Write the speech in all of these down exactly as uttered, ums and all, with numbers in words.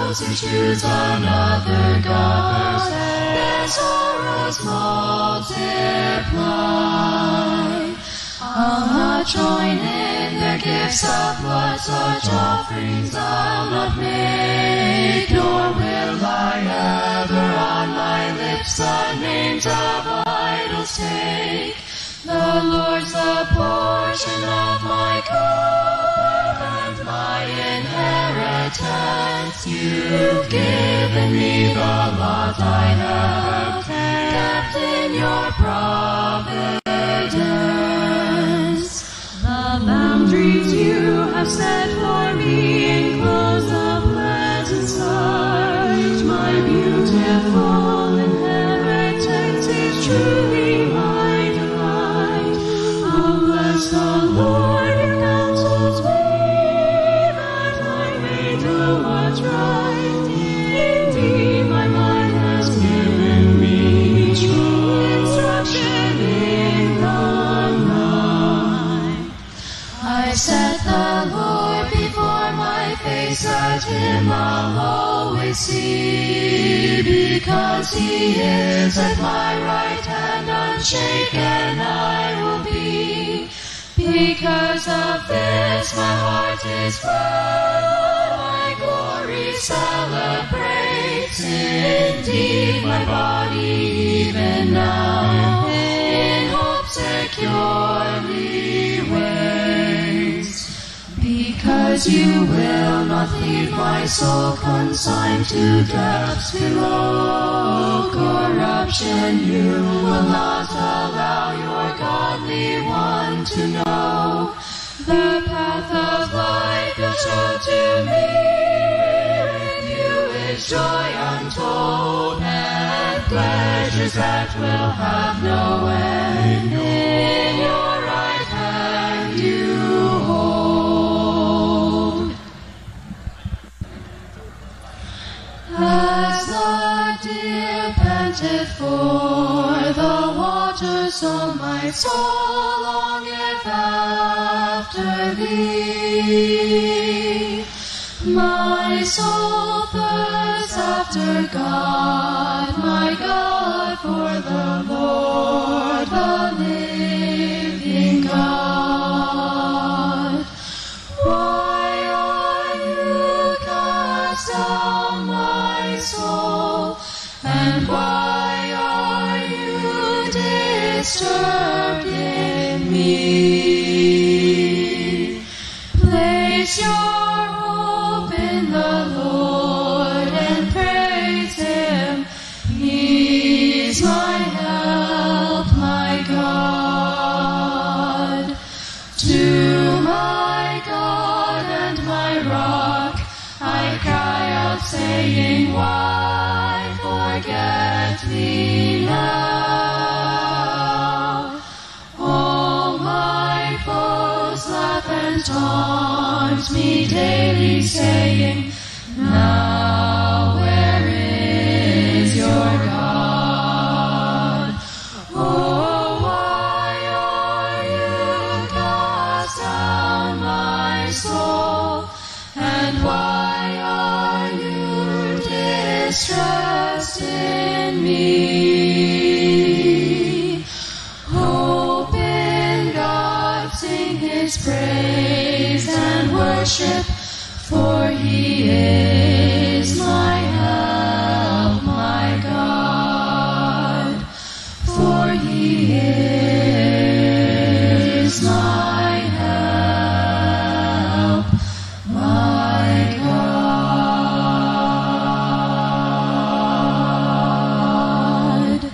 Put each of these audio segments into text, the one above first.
those who choose another God, their sorrows multiply. I'll not join in their gifts of blood, such offerings I'll not make, nor will I ever on my lips the names of idols take. The Lord's the portion of my cup and my inheritance. You've given me the lot I have kept in your providence. The boundaries you have set for me enclose the pleasant sight. My beautiful inheritance is truly my delight. I'll bless the Lord who counsels me, that I may do what's right. Indeed, my mind has given me true instruction in the night. I set the Lord before my face, at him I'll always see. Because he is at my right hand, unshaken I will be. Because of this my heart is glad, my glory celebrates. Indeed, my body even now in hope securely waits. Because you will not leave my soul consigned to depths below corruption. You will not allow your godly one to know the path of life you'll show to me. With you is joy untold and pleasures that will have no end. In your right hand you hold. As the deer panteth for the water, so my soul longeth after thee. My soul thirsts after God, my God, for the Lord, the living God. Why are you cast down, my soul, and why are you disturbed in me? Place your hope in the Lord and praise him. He's my help, my God. To my God and my rock I cry out, saying, why forget me now? All my foes laugh and taunt me daily, saying, now where is your God? Oh, why are you cast down, my soul, and why are you distressed in me? Hope in God, sing his praise and worship, for he is my help, my God. For he is my help, my God.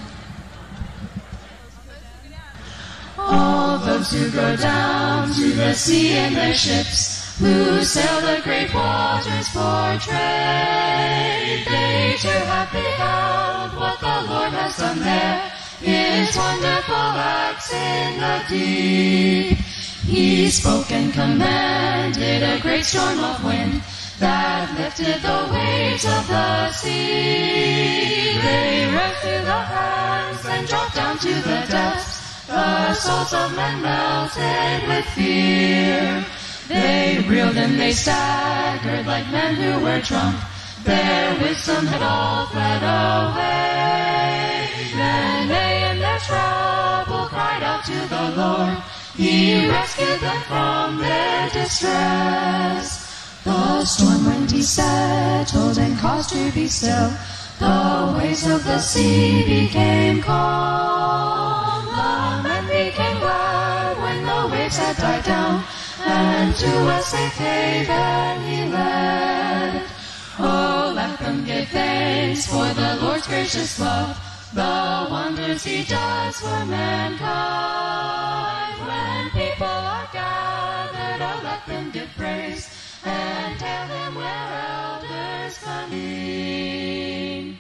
All those who go down to the sea in their ships, who sail the great waters for trade, they too have beheld what the Lord has done there, his wonderful acts in the deep. He spoke and commanded a great storm of wind that lifted the waves of the sea. They rose through the heavens and dropped down to the depths. The souls of men melted with fear. They reeled and they staggered like men who were drunk. Their wisdom had all fled away. Then they in their trouble cried out to the Lord. He rescued them from their distress. The storm wind he settled and caused to be still. The waves of the sea became calm. The men became glad when the waves had died down, and to a safe haven he led. Oh, let them give thanks for the Lord's gracious love, the wonders he does for mankind. When people are gathered, oh, let them give praise, and tell him where elders convene.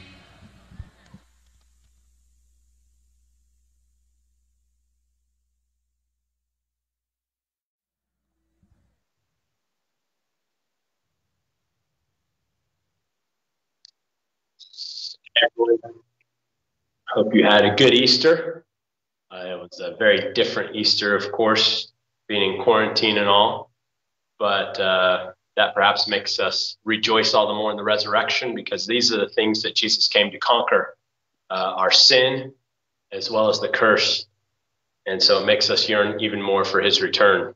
Hope you had a good Easter. Uh, it was a very different Easter, of course, being in quarantine and all. But uh, that perhaps makes us rejoice all the more in the resurrection, because these are the things that Jesus came to conquer, uh, our sin as well as the curse. And so it makes us yearn even more for his return.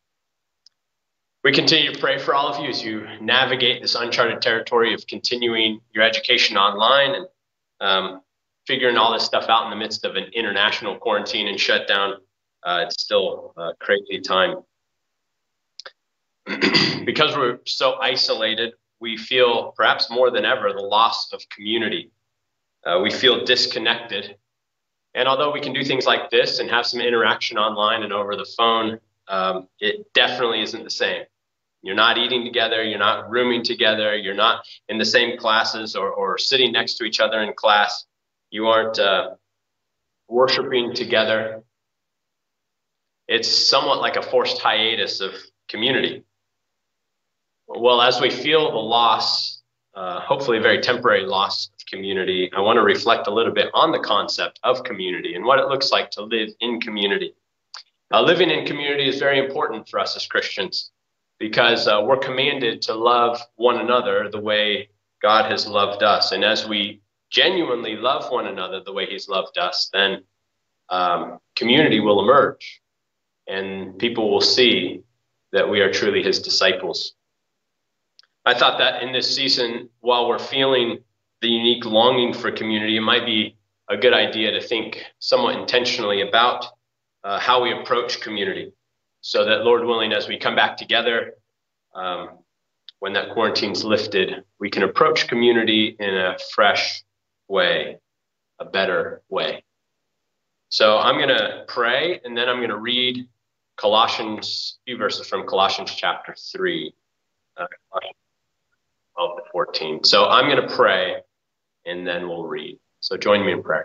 We continue to pray for all of you as you navigate this uncharted territory of continuing your education online and um, figuring all this stuff out in the midst of an international quarantine and shutdown. Uh, it's still a crazy time. Because we're so isolated, we feel perhaps more than ever the loss of community. Uh, we feel disconnected. And although we can do things like this and have some interaction online and over the phone, um, it definitely isn't the same. You're not eating together. You're not rooming together. You're not in the same classes or, or sitting next to each other in class. You aren't uh, worshiping together. It's somewhat like a forced hiatus of community. Well, as we feel the loss, uh, hopefully a very temporary loss of community, I want to reflect a little bit on the concept of community and what it looks like to live in community. Uh, living in community is very important for us as Christians, because uh, we're commanded to love one another the way God has loved us. And as we genuinely love one another the way he's loved us, then um, community will emerge and people will see that we are truly his disciples. I thought that in this season, while we're feeling the unique longing for community, it might be a good idea to think somewhat intentionally about uh, how we approach community, so that, Lord willing, as we come back together, um, when that quarantine's lifted, we can approach community in a fresh way, a better way. So I'm going to pray, and then I'm going to read Colossians, a few verses from Colossians chapter three, uh, twelve to fourteen. So I'm going to pray, and then we'll read. So join me in prayer.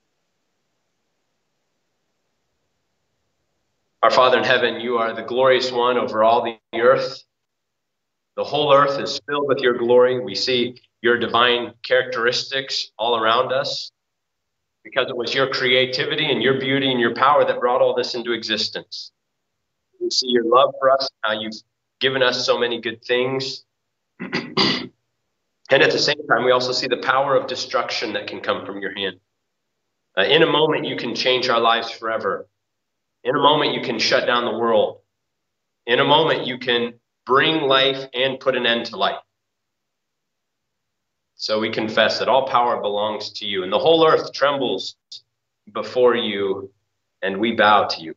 Our Father in heaven, you are the glorious one over all the earth. The whole earth is filled with your glory. We see your divine characteristics all around us, because it was your creativity and your beauty and your power that brought all this into existence. We see your love for us, how you've given us so many good things. And at the same time, we also see the power of destruction that can come from your hand. Uh, in a moment, you can change our lives forever. In a moment, you can shut down the world. In a moment, you can bring life and put an end to life. So we confess that all power belongs to you, and the whole earth trembles before you, and we bow to you.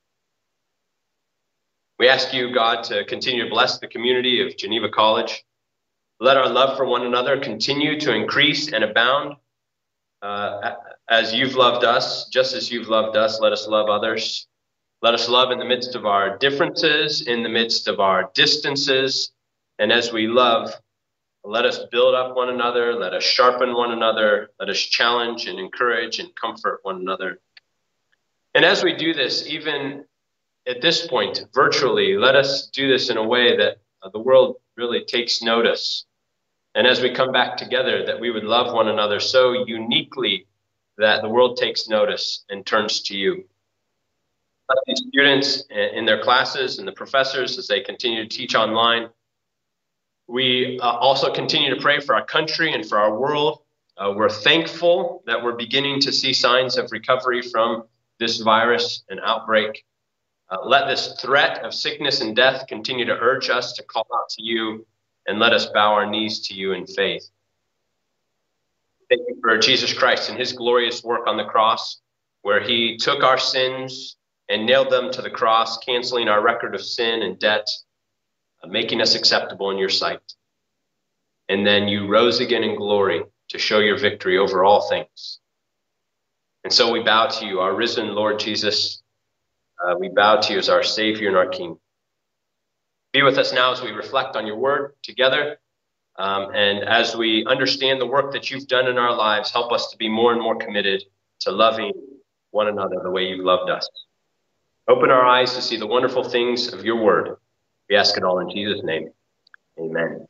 We ask you, God, to continue to bless the community of Geneva College. Let our love for one another continue to increase and abound. Uh, as you've loved us, just as you've loved us, let us love others. Let us love in the midst of our differences, in the midst of our distances. And as we love, let us build up one another. Let us sharpen one another. Let us challenge and encourage and comfort one another. And as we do this, even at this point, virtually, let us do this in a way that uh, the world really takes notice. And as we come back together, that we would love one another so uniquely that the world takes notice and turns to you. Let the students in their classes and the professors, as they continue to teach online, We uh, also continue to pray for our country and for our world. Uh, we're thankful that we're beginning to see signs of recovery from this virus and outbreak. Uh, let this threat of sickness and death continue to urge us to call out to you, and let us bow our knees to you in faith. Thank you for Jesus Christ and his glorious work on the cross, where he took our sins and nailed them to the cross, canceling our record of sin and debt, uh, making us acceptable in your sight. And then you rose again in glory to show your victory over all things. And so we bow to you, our risen Lord Jesus. Uh, we bow to you as our Savior and our King. Be with us now as we reflect on your word together. Um, and as we understand the work that you've done in our lives, help us to be more and more committed to loving one another the way you've loved us. Open our eyes to see the wonderful things of your word. We ask it all in Jesus' name. Amen.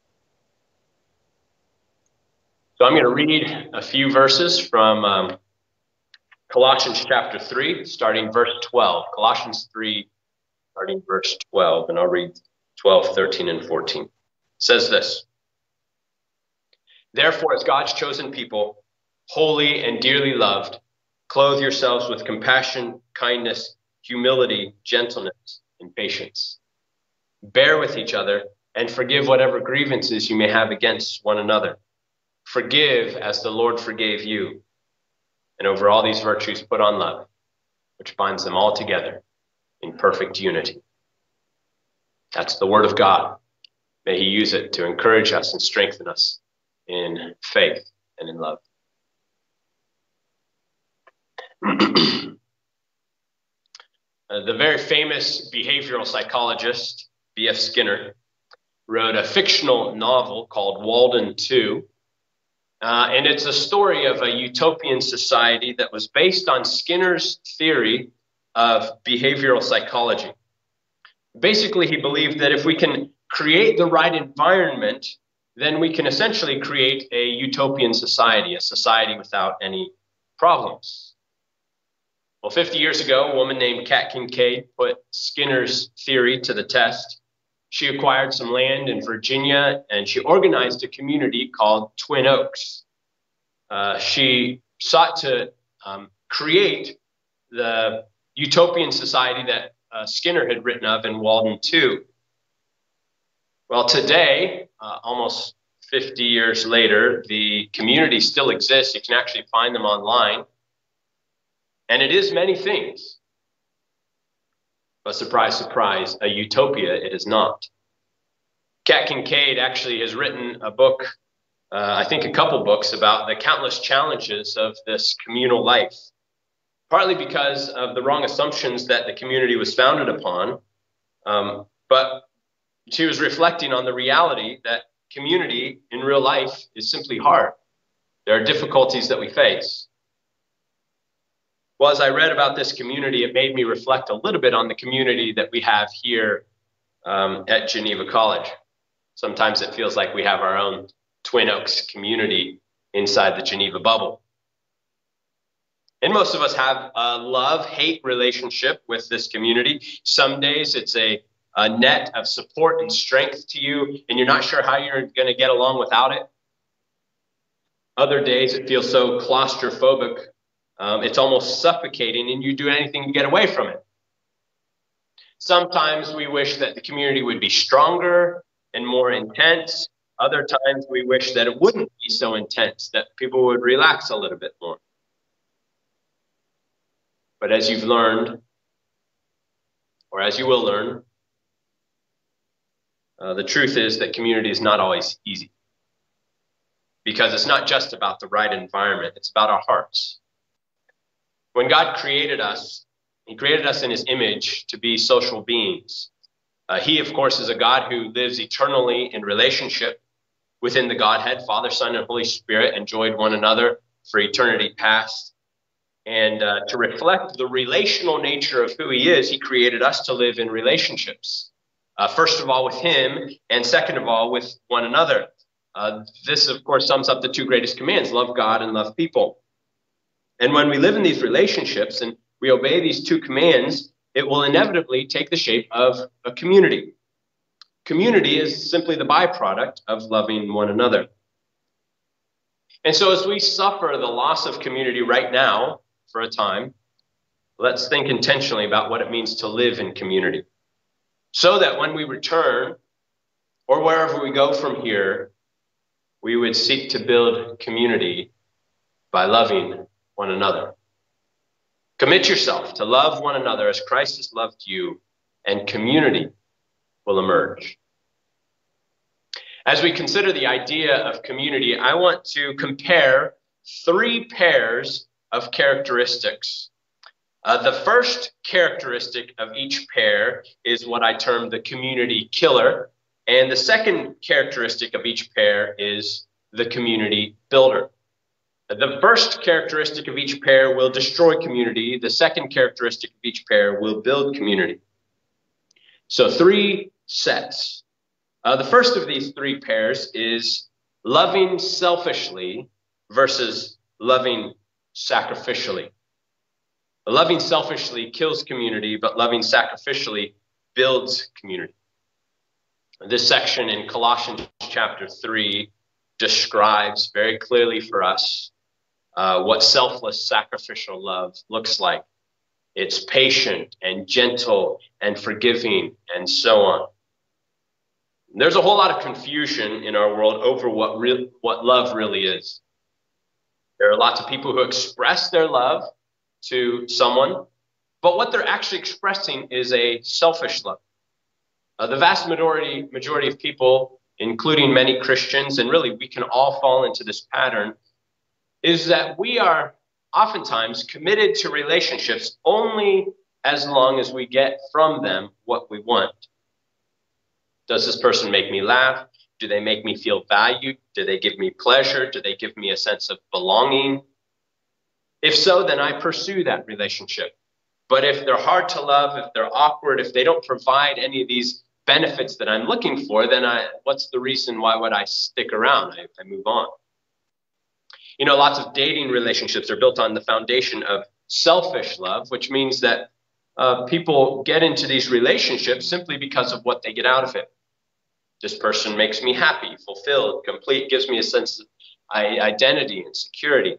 So I'm going to read a few verses from um, Colossians chapter three, starting verse twelve. Colossians three, starting verse twelve, and I'll read twelve, thirteen, and fourteen. It says this: Therefore, as God's chosen people, holy and dearly loved, clothe yourselves with compassion, kindness, humility, gentleness, and patience. Bear with each other and forgive whatever grievances you may have against one another. Forgive as the Lord forgave you. And over all these virtues, put on love, which binds them all together in perfect unity. That's the word of God. May he use it to encourage us and strengthen us in faith and in love. uh, the very famous behavioral psychologist, B F Skinner, wrote a fictional novel called Walden two. Uh, and it's a story of a utopian society that was based on Skinner's theory of behavioral psychology. Basically, he believed that if we can create the right environment, then we can essentially create a utopian society, a society without any problems. Well, fifty years ago, a woman named Kat Kincaid put Skinner's theory to the test. She acquired some land in Virginia, and she organized a community called Twin Oaks. Uh, she sought to um, create the utopian society that uh, Skinner had written of in Walden two. Well, today, uh, almost fifty years later, the community still exists. You can actually find them online. And it is many things. But surprise, surprise, a utopia it is not. Kat Kincaid actually has written a book, uh, I think a couple books, about the countless challenges of this communal life, partly because of the wrong assumptions that the community was founded upon. Um, but she was reflecting on the reality that community in real life is simply hard. There are difficulties that we face. Well, as I read about this community, it made me reflect a little bit on the community that we have here um, at Geneva College. Sometimes it feels like we have our own Twin Oaks community inside the Geneva bubble. And most of us have a love-hate relationship with this community. Some days it's a, a net of support and strength to you, and you're not sure how you're going to get along without it. Other days it feels so claustrophobic. Um, it's almost suffocating, and you do anything to get away from it. Sometimes we wish that the community would be stronger and more intense. Other times we wish that it wouldn't be so intense, that people would relax a little bit more. But as you've learned, or as you will learn, uh, the truth is that community is not always easy. Because it's not just about the right environment, it's about our hearts. When God created us, he created us in his image to be social beings. Uh, he, of course, is a God who lives eternally in relationship within the Godhead. Father, Son, and Holy Spirit enjoyed one another for eternity past. And uh, to reflect the relational nature of who he is, he created us to live in relationships. Uh, first of all, with him, and second of all, with one another. Uh, this, of course, sums up the two greatest commands: love God and love people. And when we live in these relationships and we obey these two commands, it will inevitably take the shape of a community. Community is simply the byproduct of loving one another. And so as we suffer the loss of community right now for a time, let's think intentionally about what it means to live in community, so that when we return or wherever we go from here, we would seek to build community by loving one another. Commit yourself to love one another as Christ has loved you, and community will emerge. As we consider the idea of community, I want to compare three pairs of characteristics. Uh, the first characteristic of each pair is what I term the community killer. And the second characteristic of each pair is the community builder. The first characteristic of each pair will destroy community. The second characteristic of each pair will build community. So three sets. Uh, the first of these three pairs is loving selfishly versus loving sacrificially. Loving selfishly kills community, but loving sacrificially builds community. This section in Colossians chapter three describes very clearly for us uh, what selfless sacrificial love looks like. It's patient and gentle and forgiving and so on. There's a whole lot of confusion in our world over what real, what love really is. There are lots of people who express their love to someone, but what they're actually expressing is a selfish love. Uh, the vast majority, majority of people, including many Christians, and really we can all fall into this pattern, is that we are oftentimes committed to relationships only as long as we get from them what we want. Does this person make me laugh? Do they make me feel valued? Do they give me pleasure? Do they give me a sense of belonging? If so, then I pursue that relationship. But if they're hard to love, if they're awkward, if they don't provide any of these benefits that I'm looking for, then I, what's the reason? Why would I stick around? I, I move on. You know, lots of dating relationships are built on the foundation of selfish love, which means that uh, people get into these relationships simply because of what they get out of it. This person makes me happy, fulfilled, complete, gives me a sense of identity and security.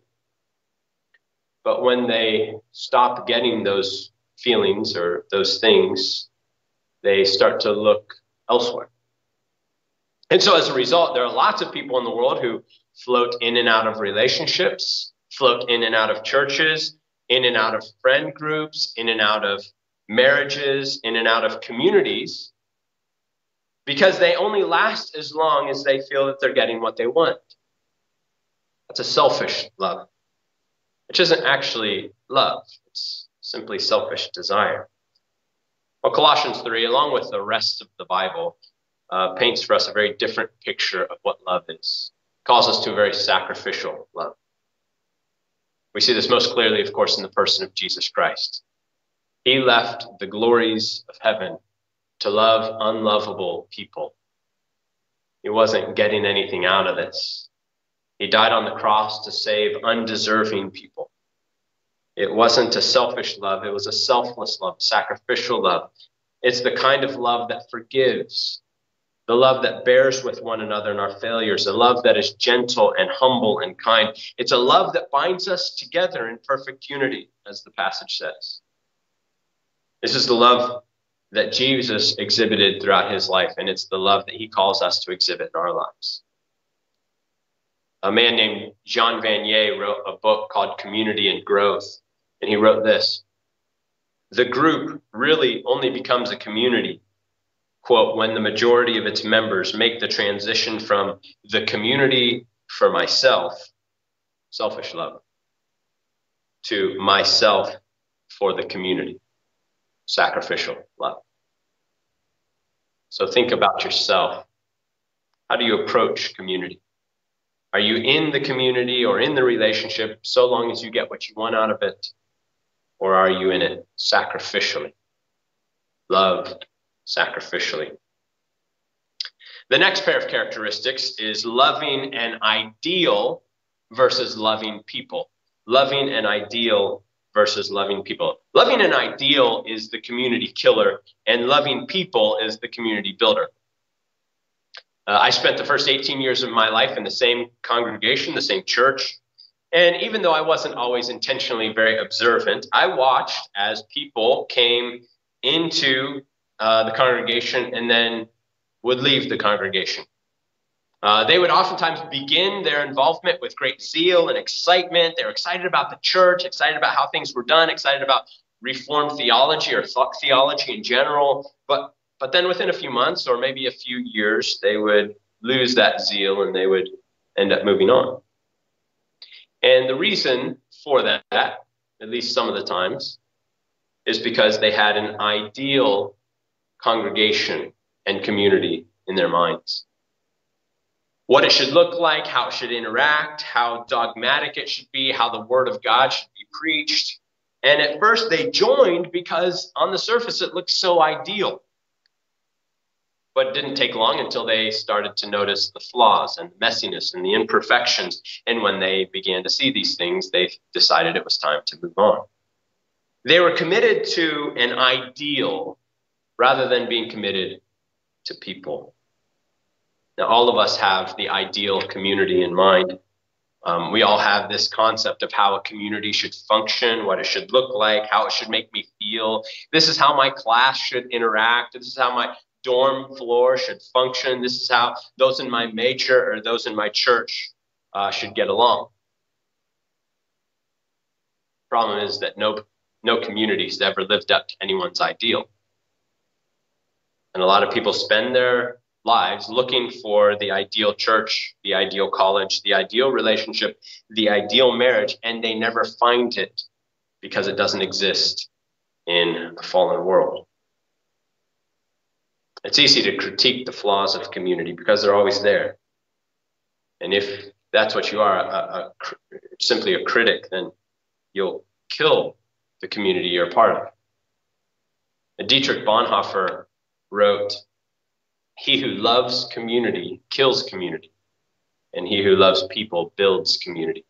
But when they stop getting those feelings or those things, they start to look elsewhere. And so as a result, there are lots of people in the world who float in and out of relationships, float in and out of churches, in and out of friend groups, in and out of marriages, in and out of communities, because they only last as long as they feel that they're getting what they want. That's a selfish love, which isn't actually love. It's simply selfish desire. Well, Colossians three, along with the rest of the Bible, uh, paints for us a very different picture of what love is. It calls us to a very sacrificial love. We see this most clearly, of course, in the person of Jesus Christ. He left the glories of heaven to love unlovable people. He wasn't getting anything out of this. He died on the cross to save undeserving people. It wasn't a selfish love. It was a selfless love, sacrificial love. It's the kind of love that forgives, the love that bears with one another in our failures, a love that is gentle and humble and kind. It's a love that binds us together in perfect unity, as the passage says. This is the love that Jesus exhibited throughout his life, and it's the love that he calls us to exhibit in our lives. A man named Jean Vanier wrote a book called Community and Growth, and he wrote this: the group really only becomes a community, quote, when the majority of its members make the transition from the community for myself, selfish love, to myself for the community, sacrificial love. So think about yourself. How do you approach community? Are you in the community or in the relationship so long as you get what you want out of it? Or are you in it sacrificially? Love sacrificially. The next pair of characteristics is loving an ideal versus loving people. Loving an ideal versus loving people. Loving an ideal is the community killer, and loving people is the community builder. Uh, I spent the first eighteen years of my life in the same congregation, the same church. And even though I wasn't always intentionally very observant, I watched as people came into uh, the congregation and then would leave the congregation. Uh, they would oftentimes begin their involvement with great zeal and excitement. They were excited about the church, excited about how things were done, excited about Reformed theology or th- theology in general. But, but then within a few months or maybe a few years, they would lose that zeal and they would end up moving on. And the reason for that, at least some of the times, is because they had an ideal congregation and community in their minds. What it should look like, how it should interact, how dogmatic it should be, how the word of God should be preached. And at first they joined because on the surface it looked so ideal. But it didn't take long until they started to notice the flaws and the messiness and the imperfections. And when they began to see these things, they decided it was time to move on. They were committed to an ideal rather than being committed to people. Now, all of us have the ideal community in mind. Um, we all have this concept of how a community should function, what it should look like, how it should make me feel. This is how my class should interact. This is how my dorm floor should function. This is how those in my major or those in my church uh, should get along. Problem is that no, no community has ever lived up to anyone's ideal. And a lot of people spend their lives looking for the ideal church, the ideal college, the ideal relationship, the ideal marriage, and they never find it because it doesn't exist in a fallen world. It's easy to critique the flaws of community because they're always there. And if that's what you are, a, a, simply a critic, then you'll kill the community you're a part of. Dietrich Bonhoeffer wrote, "He who loves community kills community, and he who loves people builds community."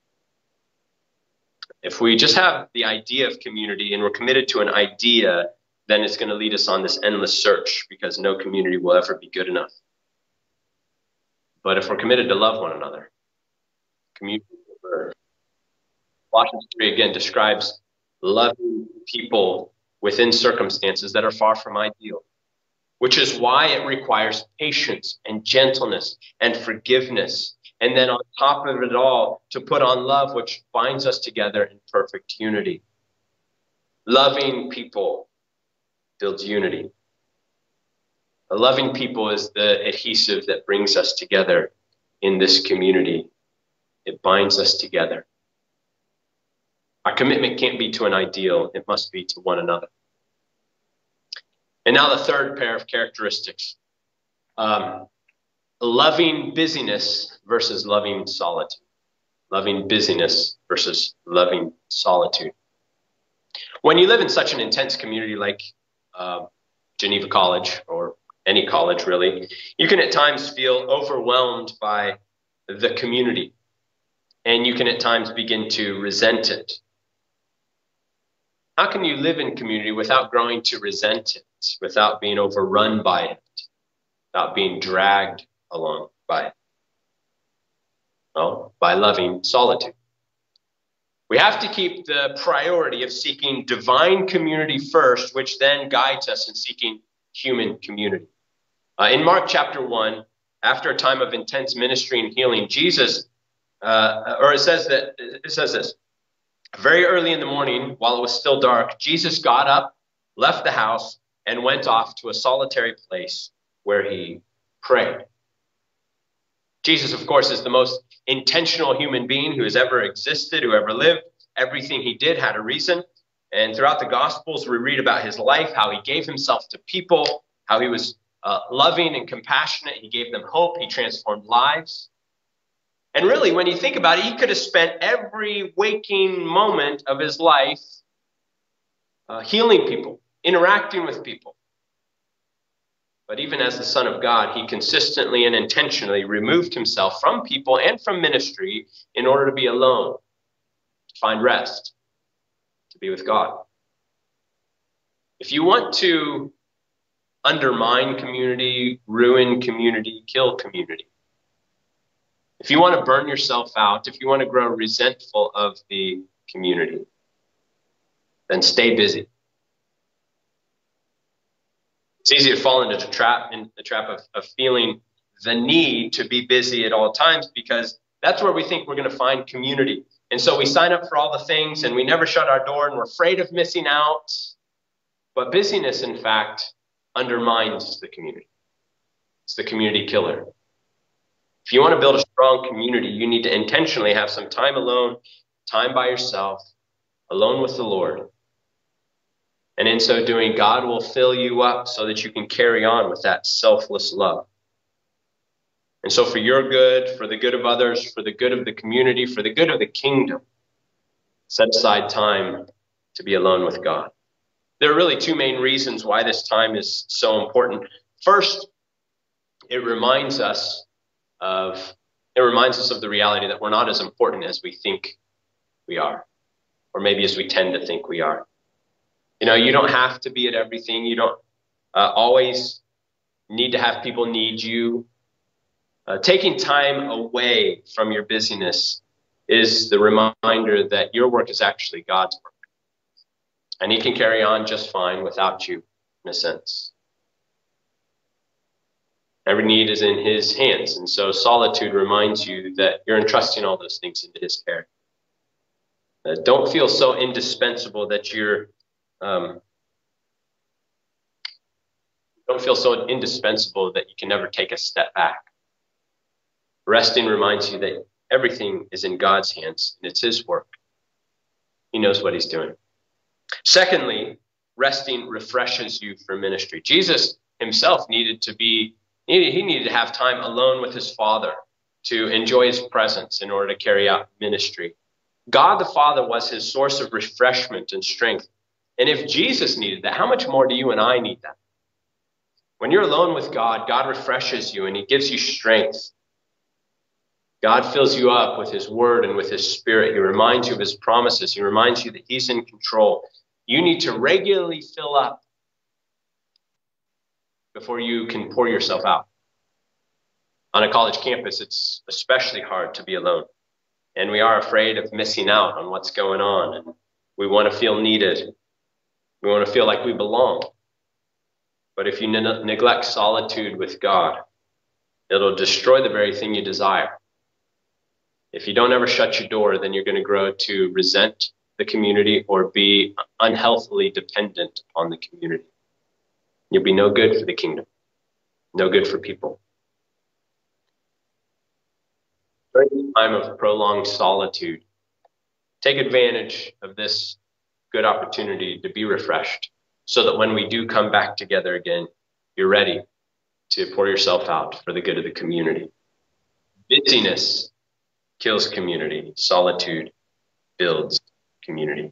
If we just have the idea of community and we're committed to an idea, then it's going to lead us on this endless search because no community will ever be good enough. But if we're committed to love one another, community will emerge. Colossians three again describes loving people within circumstances that are far from ideal, which is why it requires patience and gentleness and forgiveness. And then on top of it all, to put on love, which binds us together in perfect unity. Loving people builds unity. A loving people is the adhesive that brings us together in this community. It binds us together. Our commitment can't be to an ideal. It must be to one another. And now the third pair of characteristics. Um, loving busyness versus loving solitude. Loving busyness versus loving solitude. When you live in such an intense community like uh, Geneva College, or any college really, you can at times feel overwhelmed by the community. And you can at times begin to resent it. How can you live in community without growing to resent it, without being overrun by it, without being dragged along by it? Well, by loving solitude. We have to keep the priority of seeking divine community first, which then guides us in seeking human community. Uh, in Mark chapter one, after a time of intense ministry and healing, Jesus, uh, or it says that it says this, very early in the morning, while it was still dark, Jesus got up, left the house, and went off to a solitary place where he prayed. Jesus, of course, is the most intentional human being who has ever existed, who ever lived. Everything he did had a reason. And throughout the Gospels, we read about his life, how he gave himself to people, how he was uh, loving and compassionate. He gave them hope. He transformed lives. And really, when you think about it, he could have spent every waking moment of his life uh, healing people, interacting with people. But even as the Son of God, he consistently and intentionally removed himself from people and from ministry in order to be alone, to find rest, to be with God. If you want to undermine community, ruin community, kill community. If you want to burn yourself out, if you want to grow resentful of the community, then stay busy. It's easy to fall into the trap, in the trap of, of feeling the need to be busy at all times, because that's where we think we're going to find community. And so we sign up for all the things and we never shut our door and we're afraid of missing out. But busyness, in fact, undermines the community. It's the community killer. If you want to build a strong community, you need to intentionally have some time alone, time by yourself, alone with the Lord. And in so doing, God will fill you up so that you can carry on with that selfless love. And so for your good, for the good of others, for the good of the community, for the good of the kingdom, set aside time to be alone with God. There are really two main reasons why this time is so important. First, it reminds us of, it reminds us of the reality that we're not as important as we think we are, or maybe as we tend to think we are. You know, you don't have to be at everything. You don't uh, always need to have people need you. Uh, taking time away from your busyness is the reminder that your work is actually God's work. And he can carry on just fine without you, in a sense. Every need is in his hands. And so solitude reminds you that you're entrusting all those things into his care. Uh, don't feel so indispensable that you're, um, don't feel so indispensable that you can never take a step back. Resting reminds you that everything is in God's hands and it's his work. He knows what he's doing. Secondly, resting refreshes you for ministry. Jesus himself needed to be, he needed to have time alone with his Father to enjoy his presence in order to carry out ministry. God the Father was his source of refreshment and strength. And if Jesus needed that, how much more do you and I need that? When you're alone with God, God refreshes you and he gives you strength. God fills you up with his word and with his spirit. He reminds you of his promises. He reminds you that he's in control. You need to regularly fill up before you can pour yourself out. On a college campus, it's especially hard to be alone. And we are afraid of missing out on what's going on. And we want to feel needed. We want to feel like we belong. But if you ne- neglect solitude with God, it'll destroy the very thing you desire. If you don't ever shut your door, then you're going to grow to resent the community or be unhealthily dependent on the community. You'll be no good for the kingdom, no good for people. During the time of prolonged solitude, take advantage of this good opportunity to be refreshed so that when we do come back together again, you're ready to pour yourself out for the good of the community. Busyness kills community. Solitude builds community.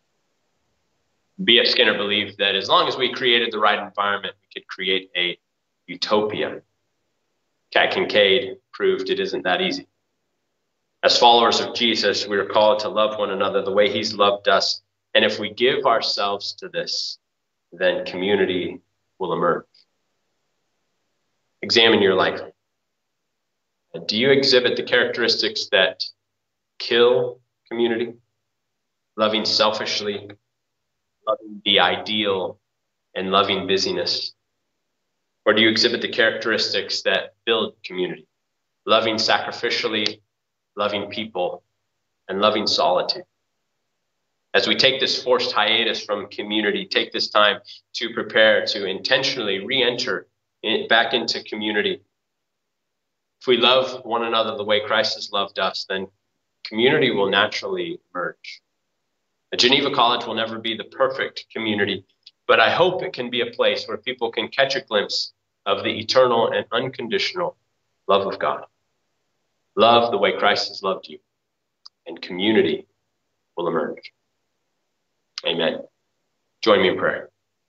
B F Skinner believed that as long as we created the right environment, we could create a utopia. Kat Kincaid proved it isn't that easy. As followers of Jesus, we are called to love one another the way he's loved us. And if we give ourselves to this, then community will emerge. Examine your life. Do you exhibit the characteristics that kill community? Loving selfishly, loving the ideal, and loving busyness? Or do you exhibit the characteristics that build community? Loving sacrificially, loving people, and loving solitude. As we take this forced hiatus from community, take this time to prepare to intentionally re-enter in, back into community. If we love one another the way Christ has loved us, then community will naturally emerge. The Geneva College will never be the perfect community, but I hope it can be a place where people can catch a glimpse of the eternal and unconditional love of God. Love the way Christ has loved you, and community will emerge. Amen. Join me in prayer.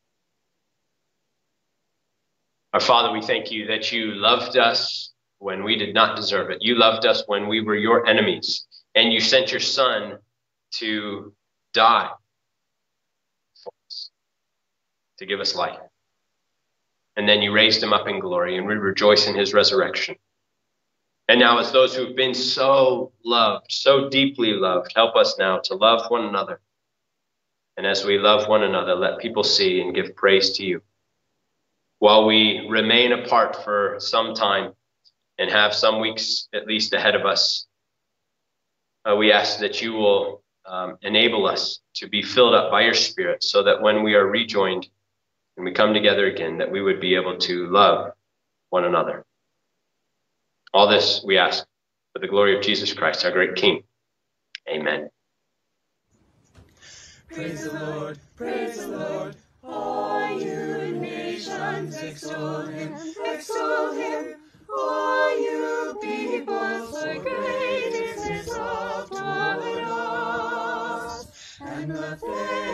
Our Father, we thank you that you loved us when we did not deserve it. You loved us when we were your enemies, and you sent your Son to die for us, to give us life. And then you raised him up in glory, and we rejoice in his resurrection. And now as those who've been so loved, so deeply loved, help us now to love one another. And as we love one another, let people see and give praise to you. While we remain apart for some time and have some weeks at least ahead of us, uh, we ask that you will um, enable us to be filled up by your Spirit, so that when we are rejoined and we come together again, that we would be able to love one another. All this we ask for the glory of Jesus Christ, our great King. Amen. Praise the Lord, praise the Lord, all you nations, extol him, extol him, all you peoples, for great is his love toward us, and the